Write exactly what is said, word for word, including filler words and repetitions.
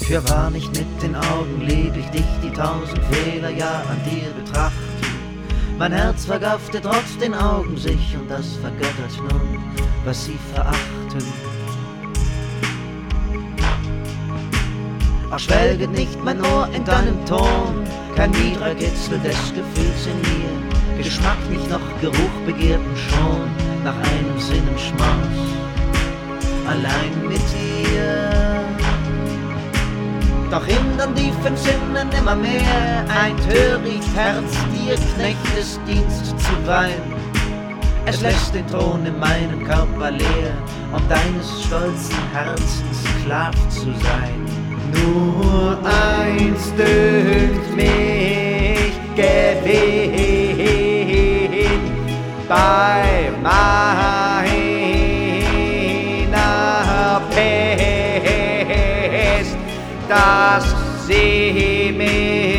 Fürwahr nicht mit den Augen leb ich dich die tausend Fehler ja an dir betrachten. Mein Herz vergaffte trotz den Augen sich und das vergöttert nun, was sie verachten. Auch schwelget nicht mein Ohr in deinem Ton, kein niedrer Kitzel des Gefühls in mir, Geschmack nicht noch Geruch begehrten schon, nach einem Sinnenschmaus, allein mit dir. Doch hindern die fünf Sinnen immer mehr, ein töricht Herz dir Knechtesdienst zu weihen. Es lässt den Thron in meinem Körper leer, um deines stolzen Herzens Sklav zu sein. Nur eins dünkt mich gewinn bei meiner Pest, dass sie mich